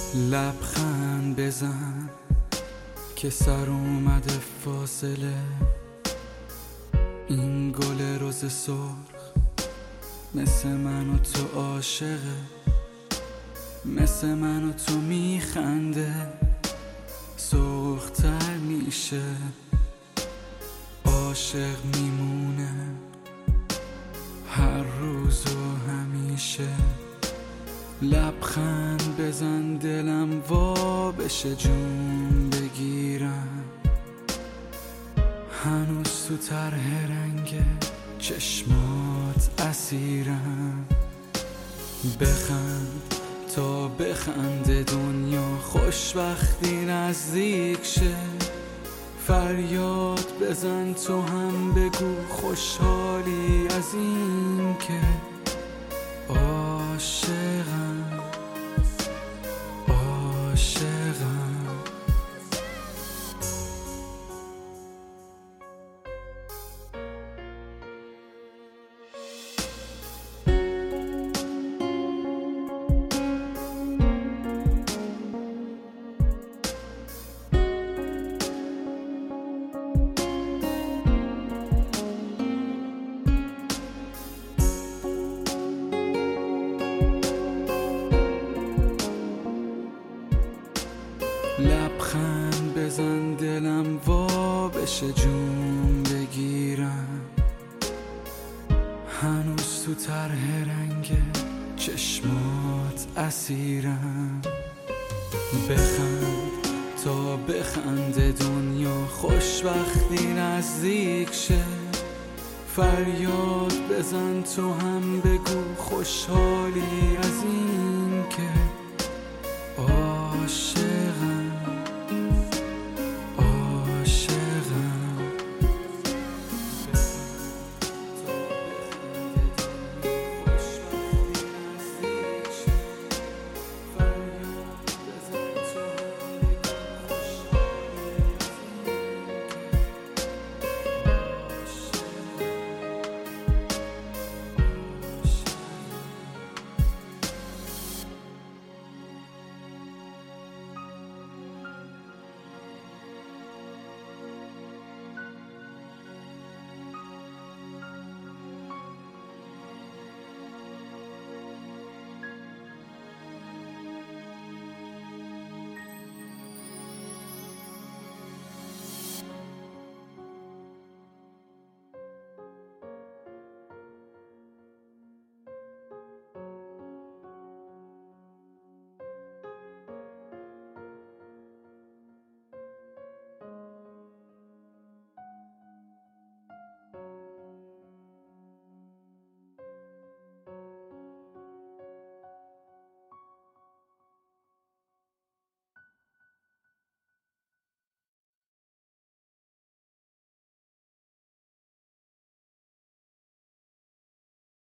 لبخند بزن که سر اومده فاصله. این گل رز سرخ مثل من و تو عاشقه، مثل من و تو میخنده، سرختر میشه، عاشق میمونه هر روز و همیشه. لبخند بزن دلم وا بشه جون بگیرم، هنوز تو طرح رنگ چشمات اسیرم. بخند تا بخنده دنیا خوشبختی نزدیک شه، فریاد بزن تو هم بگو خوشحالی از این که عاشقم، عاشقم. لبخند بزن دلم وا بشه جون بگیرم، هنوز تو طرح رنگ چشمات اسیرم. بخند تا بخنده دنیا خوشبختی نزدیک شه، فریاد بزن تو هم بگو خوشحالی از این که